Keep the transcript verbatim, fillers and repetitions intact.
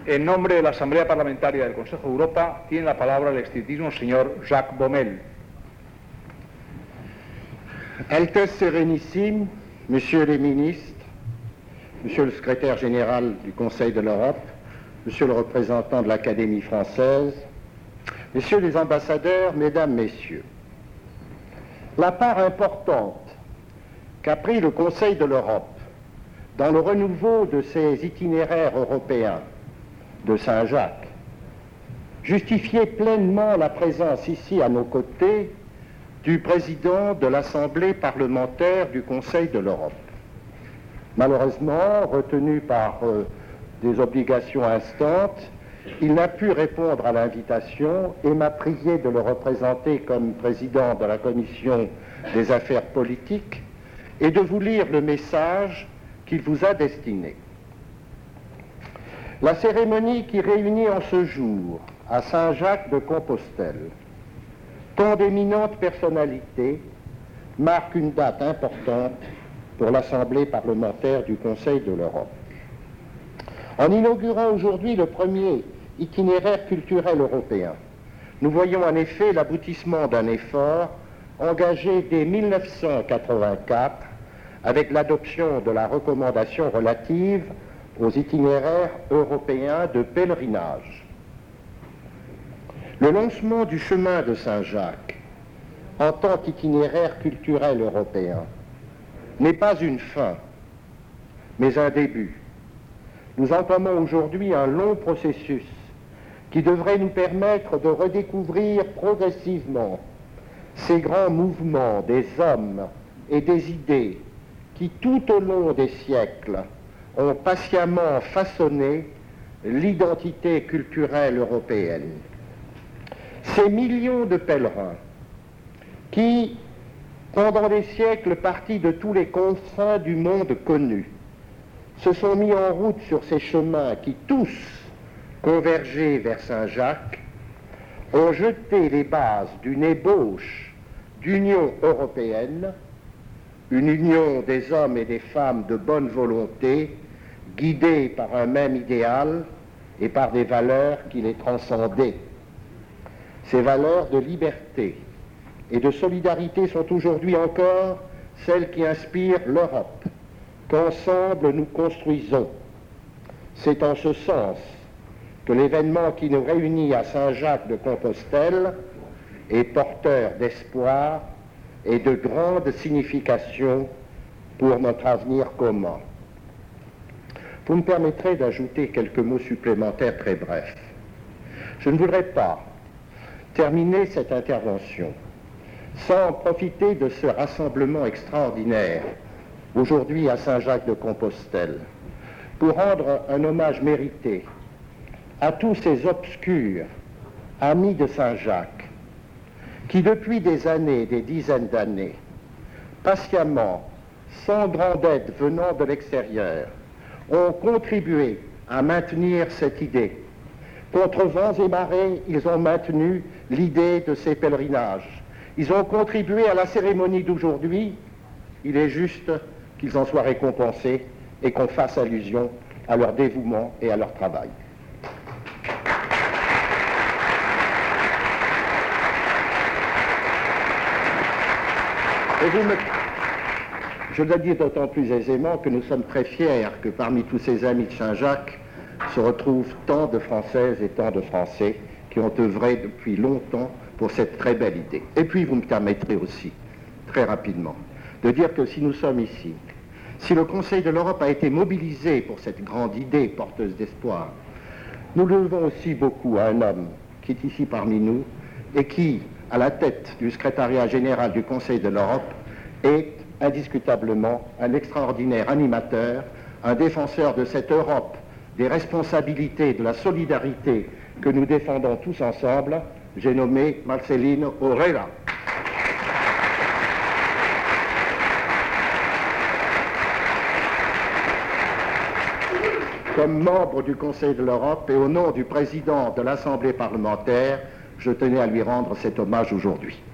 En nombre de la Asamblea Parlamentaria del Consejo de Europa, tiene la palabra el excelentísimo señor Jacques Baumel. Altesse Sérénissime, Messieurs les ministres, Monsieur le secrétaire général du Conseil de l'Europe, Monsieur le représentant de l'Académie française, Messieurs les ambassadeurs, Mesdames, Messieurs, la part importante qu'a pris le Conseil de l'Europe dans le renouveau de ses itinéraires européens de Saint-Jacques justifiait pleinement la présence ici à nos côtés du président de l'Assemblée parlementaire du Conseil de l'Europe. Malheureusement, retenu par euh, des obligations instantes, il n'a pu répondre à l'invitation et m'a prié de le représenter comme président de la Commission des affaires politiques et de vous lire le message qu'il vous a destiné. La cérémonie qui réunit en ce jour à Saint-Jacques de Compostelle tant d'éminentes personnalités marque une date importante pour l'Assemblée parlementaire du Conseil de l'Europe. En inaugurant aujourd'hui le premier itinéraire culturel européen, nous voyons en effet l'aboutissement d'un effort engagé dès mille neuf cent quatre-vingt-quatre avec l'adoption de la recommandation relative aux itinéraires européens de pèlerinage. Le lancement du chemin de Saint-Jacques en tant qu'itinéraire culturel européen n'est pas une fin, mais un début. Nous entamons aujourd'hui un long processus qui devrait nous permettre de redécouvrir progressivement ces grands mouvements des hommes et des idées qui, tout au long des siècles, ont patiemment façonné l'identité culturelle européenne. Ces millions de pèlerins qui, pendant des siècles partis de tous les confins du monde connu, se sont mis en route sur ces chemins qui tous convergeaient vers Saint-Jacques, ont jeté les bases d'une ébauche d'union européenne, une union des hommes et des femmes de bonne volonté, guidés par un même idéal et par des valeurs qui les transcendaient. Ces valeurs de liberté et de solidarité sont aujourd'hui encore celles qui inspirent l'Europe, qu'ensemble nous construisons. C'est en ce sens que l'événement qui nous réunit à Saint-Jacques de Compostelle est porteur d'espoir et de grande signification pour notre avenir commun. Vous me permettrez d'ajouter quelques mots supplémentaires très brefs. Je ne voudrais pas terminer cette intervention sans profiter de ce rassemblement extraordinaire aujourd'hui à Saint-Jacques de Compostelle pour rendre un hommage mérité à tous ces obscurs amis de Saint-Jacques qui depuis des années, des dizaines d'années, patiemment, sans grande aide venant de l'extérieur, ont contribué à maintenir cette idée. Contre vents et marées, ils ont maintenu l'idée de ces pèlerinages. Ils ont contribué à la cérémonie d'aujourd'hui. Il est juste qu'ils en soient récompensés et qu'on fasse allusion à leur dévouement et à leur travail. Et vous me... Je le dis d'autant plus aisément que nous sommes très fiers que parmi tous ces amis de Saint-Jacques se retrouvent tant de Françaises et tant de Français qui ont œuvré depuis longtemps pour cette très belle idée. Et puis vous me permettrez aussi, très rapidement, de dire que si nous sommes ici, si le Conseil de l'Europe a été mobilisé pour cette grande idée porteuse d'espoir, nous le devons aussi beaucoup à un homme qui est ici parmi nous et qui, à la tête du secrétariat général du Conseil de l'Europe, est indiscutablement un extraordinaire animateur, un défenseur de cette Europe, des responsabilités, de la solidarité que nous défendons tous ensemble. J'ai nommé Marcelino Orella. Comme membre du Conseil de l'Europe et au nom du président de l'Assemblée parlementaire, je tenais à lui rendre cet hommage aujourd'hui.